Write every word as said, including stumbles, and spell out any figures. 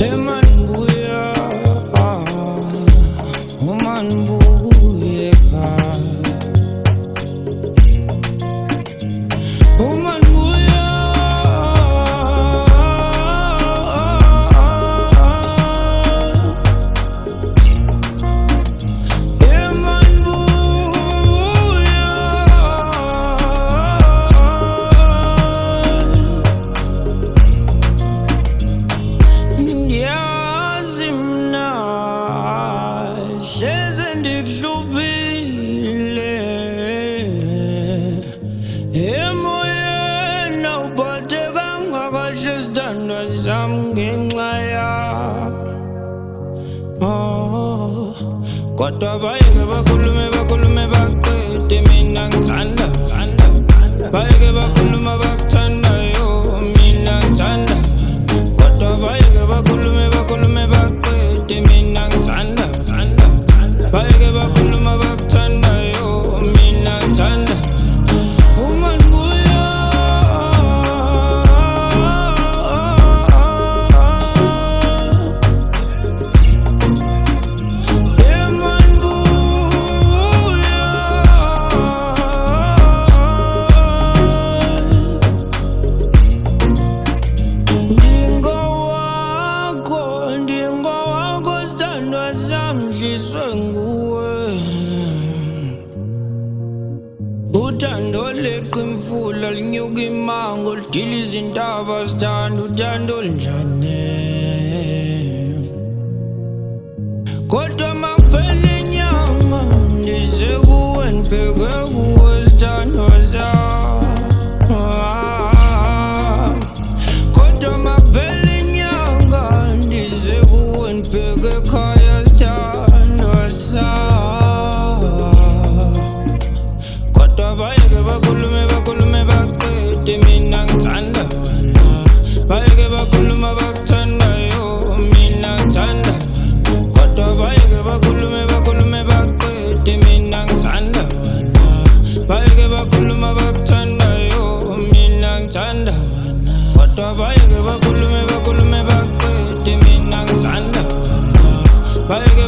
Eman buya, woman buya ka. Woman buya, eman buya. Yazimna shezendik shubile emoyena uphathe kangakahle sithandwa sami ngenxa yakho. Kodwa bayeke bakhulume bakhulume baqede mina ngithanda bayeke bakhuluma bakuthandayo mina ngithanda. Kodwa bayeke bakhulume bakhulume baqede mina ngithanda bayeke bakhuluma bakuthandayo mina ngithanda. Woman buya, eman buya. Ndingo wakho, ndingo wakho sithandwa sami ndliswe nguwe. Uthando leqa imfula linyuka imango lidila izintaba sithanda uthando linjani. Kodwa makuphela inyanga ndize kuwe ndibheke kuwe sithandwa sami. Kodwa makuphela inyanga ndize kuwe ndibheke ekhaya sithandwa sami. Kodwa bayeke bakhulume bakhulume baqede mina ngithanda wena. Bayeke bakhuluma bakuthandayo mina ngithanda. Kodwa bayeke bakhulume bakhulume baqede mina ngithanda wena. Bayeke bakhuluma bakuthandayo mina ngithanda wena. Kodwa bayeke bakhulume bakhulume baqede mina ngithanda wena. Bayeke